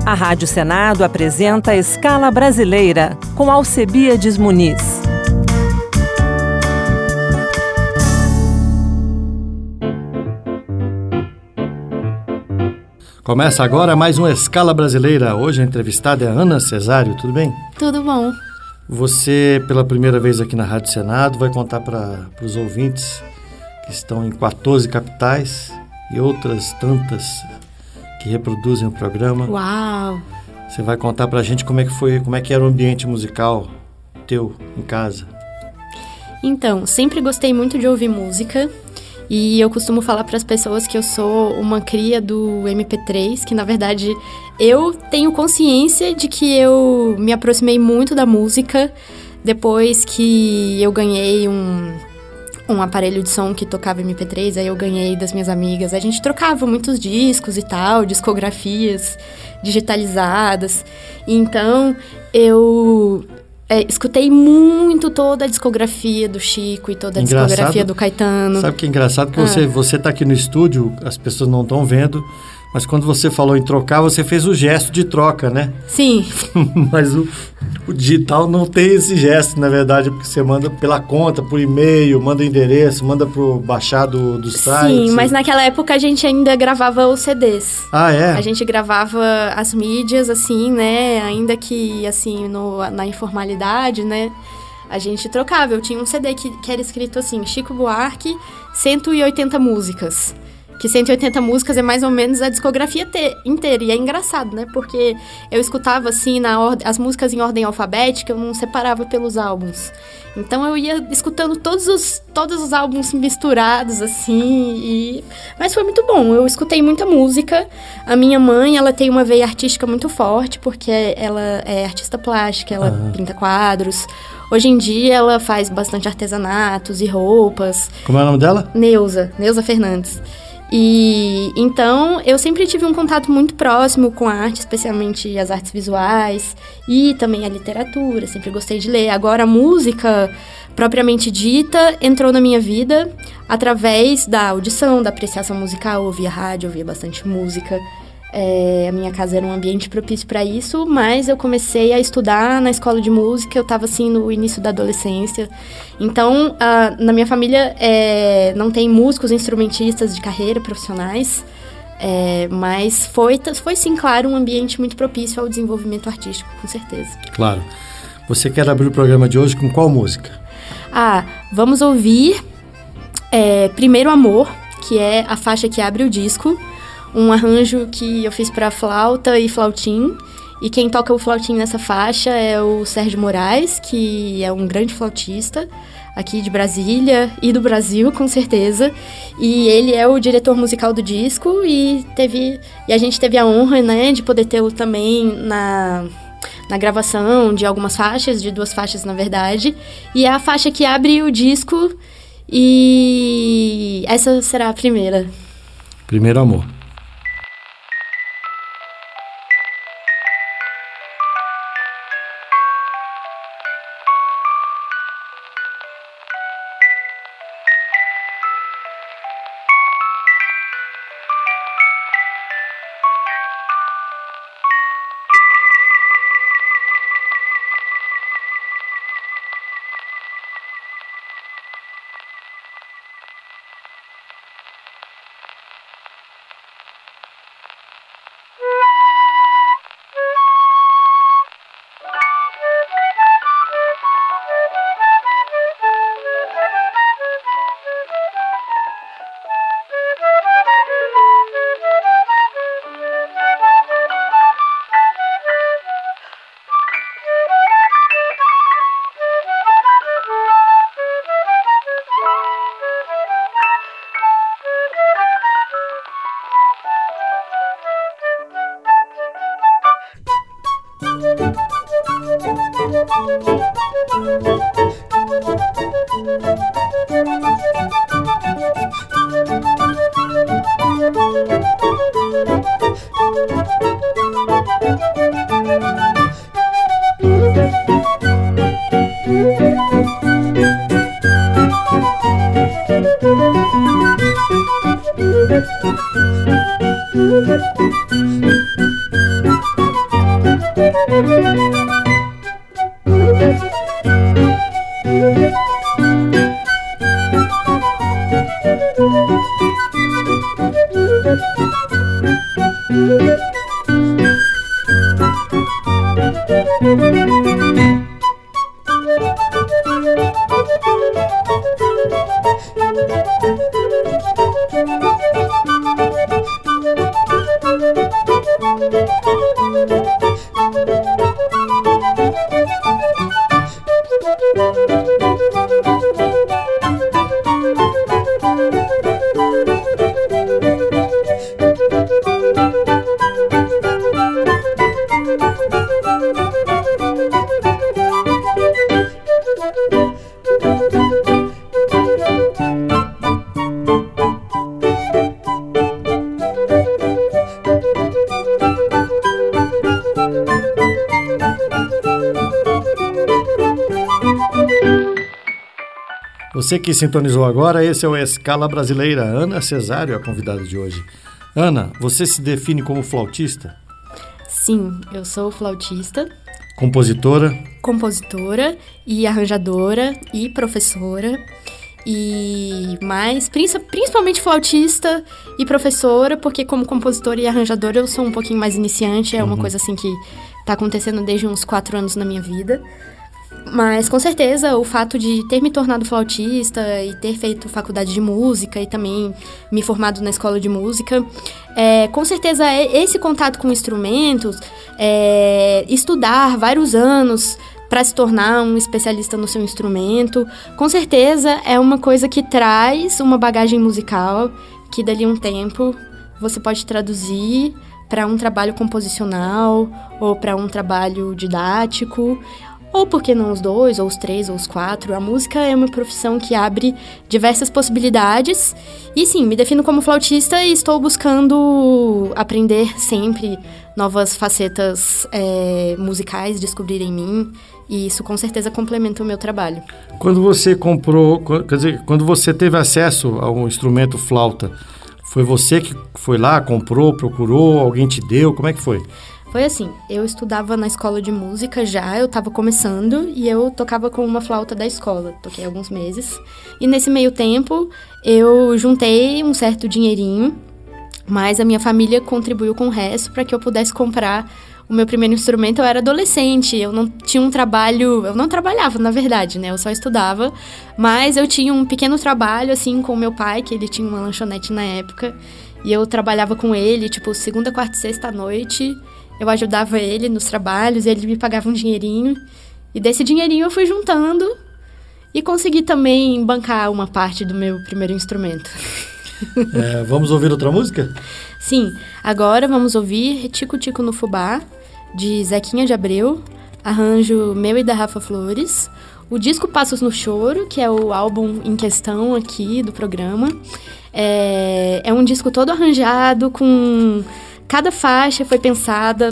A Rádio Senado apresenta a Escala Brasileira, com Alcebiades Muniz. Começa agora mais uma Escala Brasileira. Hoje a entrevistada é a Ana Cesário, tudo bem? Tudo bom. Você, pela primeira vez aqui na Rádio Senado, vai contar para os ouvintes que estão em 14 capitais e outras tantas que reproduzem o programa. Uau! Você vai contar para a gente como é que foi, como é que era o ambiente musical teu em casa. Então, sempre gostei muito de ouvir música e eu costumo falar para as pessoas que eu sou uma cria do MP3, que na verdade eu tenho consciência de que eu me aproximei muito da música depois que eu ganhei um aparelho de som que tocava MP3, aí eu ganhei das minhas amigas. A gente trocava muitos discos e tal, discografias digitalizadas. Então, eu escutei muito toda a discografia do Chico e toda a discografia do Caetano. Sabe o que é engraçado? Que você tá aqui no estúdio, as pessoas não estão vendo, mas quando você falou em trocar, você fez o gesto de troca, né? Sim. Mas o digital não tem esse gesto, na verdade, porque você manda pela conta, por e-mail, manda o endereço, manda pro baixar do site. Sim, mas naquela época a gente ainda gravava os CDs. Ah, é? A gente gravava as mídias, assim, né? Ainda que, assim, na informalidade, né? A gente trocava. Eu tinha um CD que era escrito assim, Chico Buarque, 180 músicas. Que 180 músicas é mais ou menos a discografia inteira. E é engraçado, né? Porque eu escutava, assim, as músicas em ordem alfabética, eu não separava pelos álbuns. Então, eu ia escutando todos os álbuns misturados, assim, mas foi muito bom. Eu escutei muita música. A minha mãe, ela tem uma veia artística muito forte, porque ela é artista plástica, ela pinta quadros. Hoje em dia, ela faz bastante artesanatos e roupas. Como é o nome dela? Neuza Fernandes. E então eu sempre tive um contato muito próximo com a arte, especialmente as artes visuais e também a literatura, sempre gostei de ler. Agora a música propriamente dita entrou na minha vida através da audição, da apreciação musical. Eu ouvia rádio, ouvia bastante música. A minha casa era um ambiente propício para isso, mas eu comecei a estudar na escola de música, eu estava assim no início da adolescência. Então, na minha família não tem músicos, instrumentistas de carreira profissionais, mas foi sim, claro, um ambiente muito propício ao desenvolvimento artístico, com certeza. Claro. Você quer abrir o programa de hoje com qual música? Vamos ouvir Primeiro Amor, que é a faixa que abre o disco. Um arranjo que eu fiz para flauta e flautim. E quem toca o flautim nessa faixa é o Sérgio Moraes, que é um grande flautista aqui de Brasília e do Brasil, com certeza. E ele é o diretor musical do disco e a gente teve a honra, né, de poder tê-lo também na gravação de algumas faixas, de 2 faixas, na verdade. E é a faixa que abre o disco e essa será a primeira. Primeiro Amor. Você que sintonizou agora, esse é o Escala Brasileira. Ana Cesário é a convidada de hoje. Ana, você se define como flautista? Sim, eu sou flautista. Compositora? Compositora e arranjadora e professora. Mas principalmente flautista e professora, porque como compositora e arranjadora eu sou um pouquinho mais iniciante. É uma coisa assim que tá acontecendo desde uns 4 anos na minha vida. Mas, com certeza, o fato de ter me tornado flautista e ter feito faculdade de música e também me formado na escola de música, com certeza esse contato com instrumentos, estudar vários anos para se tornar um especialista no seu instrumento, com certeza é uma coisa que traz uma bagagem musical que dali a um tempo você pode traduzir para um trabalho composicional ou para um trabalho didático. Ou por que não os 2, ou os 3, ou os 4? A música é uma profissão que abre diversas possibilidades. E sim, me defino como flautista e estou buscando aprender sempre novas facetas musicais, descobrir em mim. E isso com certeza complementa o meu trabalho. Quando você quando você teve acesso a um instrumento flauta, foi você que foi lá, comprou, procurou, alguém te deu? Como é que foi? Foi assim, eu estudava na escola de música já, eu estava começando e eu tocava com uma flauta da escola, toquei alguns meses. E nesse meio tempo eu juntei um certo dinheirinho, mas a minha família contribuiu com o resto para que eu pudesse comprar o meu primeiro instrumento. Eu era adolescente, eu não tinha um trabalho, eu não trabalhava na verdade, né, eu só estudava, mas eu tinha um pequeno trabalho assim com o meu pai, que ele tinha uma lanchonete na época, e eu trabalhava com ele, tipo, segunda, quarta e sexta à noite. Eu ajudava ele nos trabalhos, ele me pagava um dinheirinho. E desse dinheirinho eu fui juntando e consegui também bancar uma parte do meu primeiro instrumento. Vamos ouvir outra música? Sim, agora vamos ouvir Tico Tico no Fubá, de Zequinha de Abreu, arranjo meu e da Rafa Flores. O disco Passos no Choro, que é o álbum em questão aqui do programa. É um disco todo arranjado com... Cada faixa foi pensada,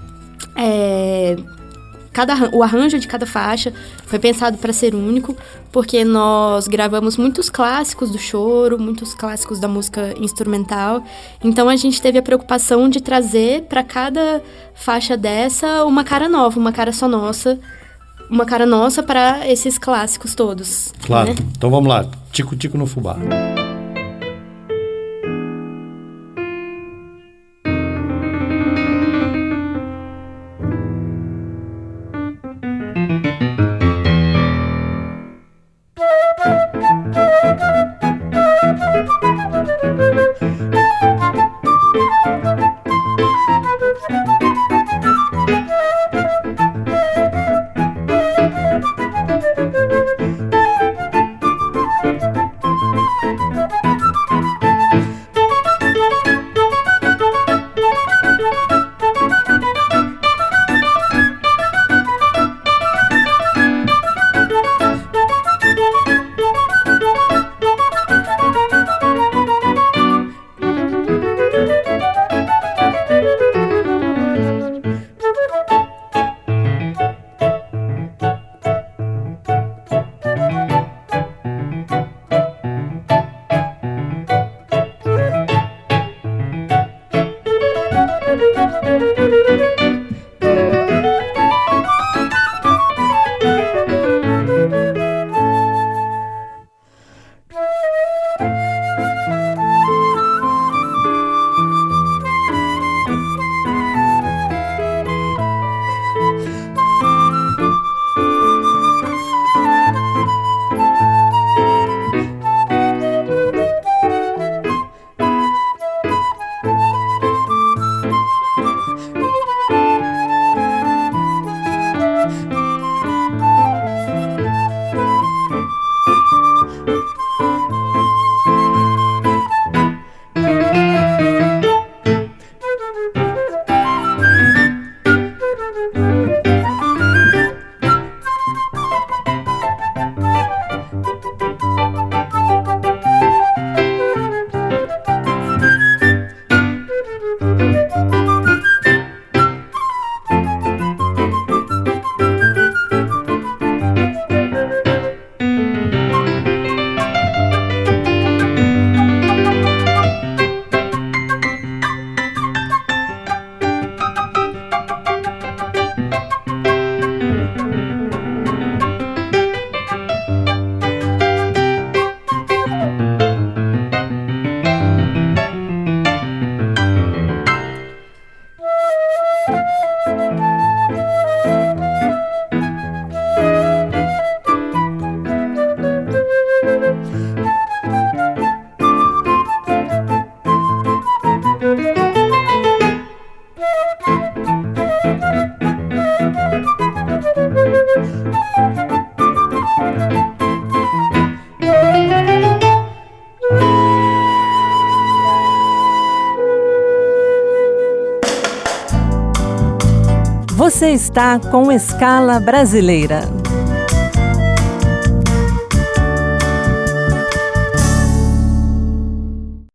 o arranjo de cada faixa foi pensado para ser único, porque nós gravamos muitos clássicos do choro, muitos clássicos da música instrumental. Então a gente teve a preocupação de trazer para cada faixa dessa uma cara nova, uma cara só nossa, uma cara nossa para esses clássicos todos. Claro, né? Então vamos lá, Tico Tico no Fubá. Você está com Escala Brasileira.